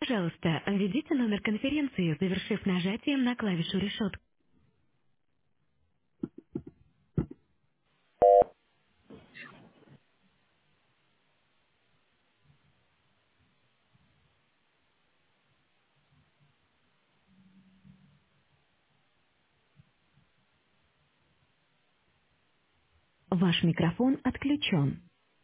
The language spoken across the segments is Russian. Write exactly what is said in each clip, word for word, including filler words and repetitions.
Пожалуйста, введите номер конференции, завершив нажатием на клавишу решетки. Ваш микрофон отключен.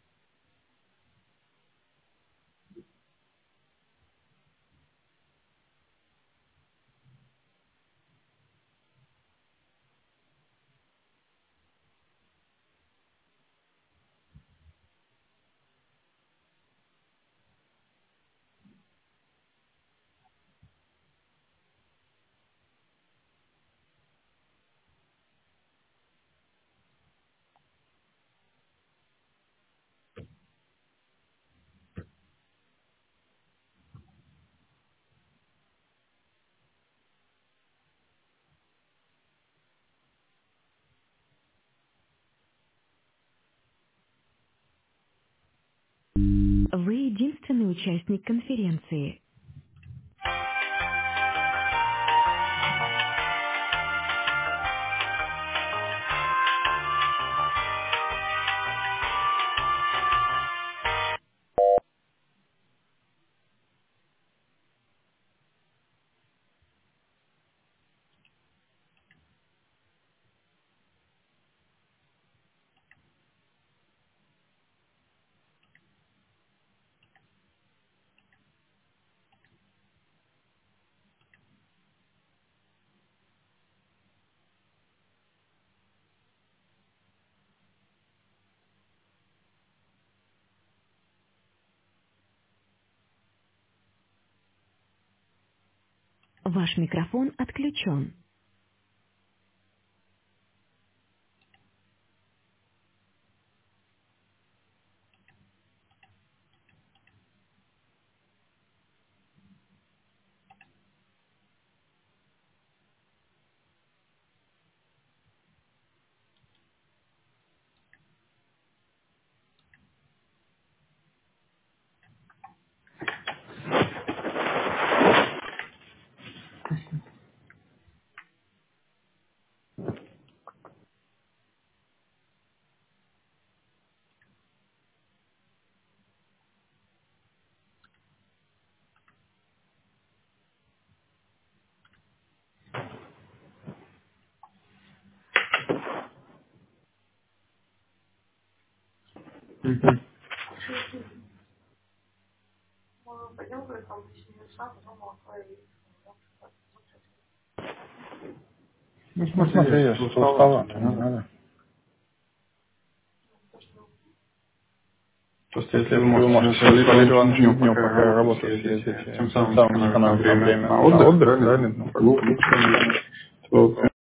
Вы единственный участник конференции. Ваш микрофон отключен. Мгм. Ну, Ну смотри, смотри, я я что что устала, устала, что то не не надо. надо. Просто Просто если вы если вы можете можете инсталлировать инсталлировать днем, днем, пока я пока я работаю, работаю, все все эти, эти, тем тем самым самым сэкономить сэкономить на время время на на отдых, отдых, да, да, или или на на прогулку, прогулку. лучше. Вот.